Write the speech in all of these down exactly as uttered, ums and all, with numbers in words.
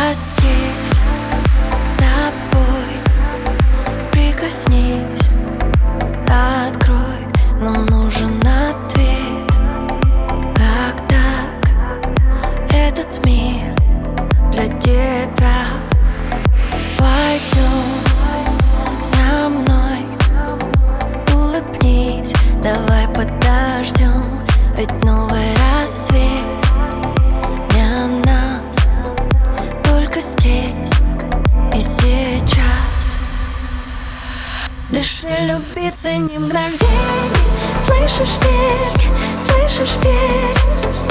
Я здесь с тобой, прикоснись, открой, нам нужен ответ. Как так этот мир для тебя? Пойдем за мной, улыбнись, давай подождем, ведь новый рассвет для нас только здесь и сейчас. Дыши, люби, цени мгновенье. Слышишь, верь, слышишь, верь.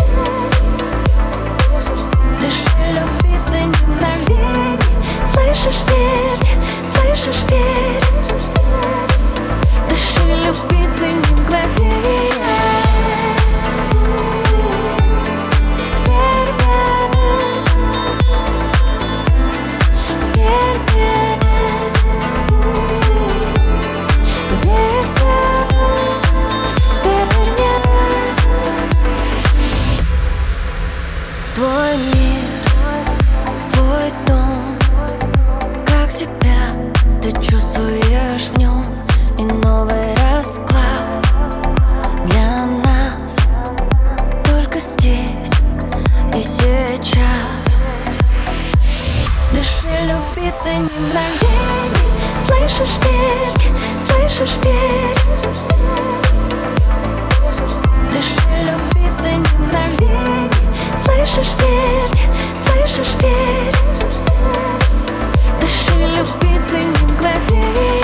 Дыши, люби, цени мгновенье. Слышишь, верь, слышишь, верь. Дыши, люби, цени мгновенье. Твой мир, твой дом, как себя ты чувствуешь в нем. И новый расклад для нас только здесь и сейчас. Дыши, люби, цени мгновенье. Слышишь, верь, слышишь, верь. Дыши, люби, цени мгновенье. Слышишь, верь, слышишь, верь. Дыши, люби, цени мгновенье.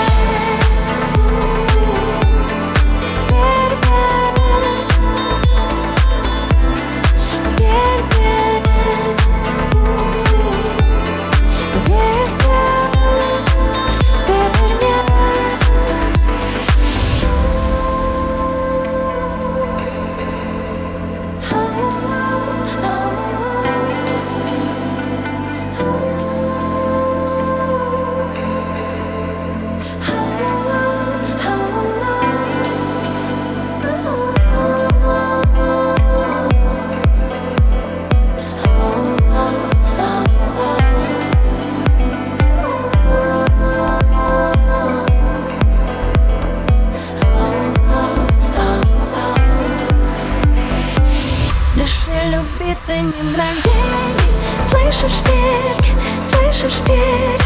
Люби, цени мгновенье. Слышишь, верь, слышишь, верь.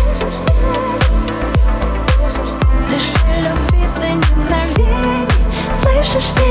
Дыши, люби, цени мгновенье. Слышишь, верь.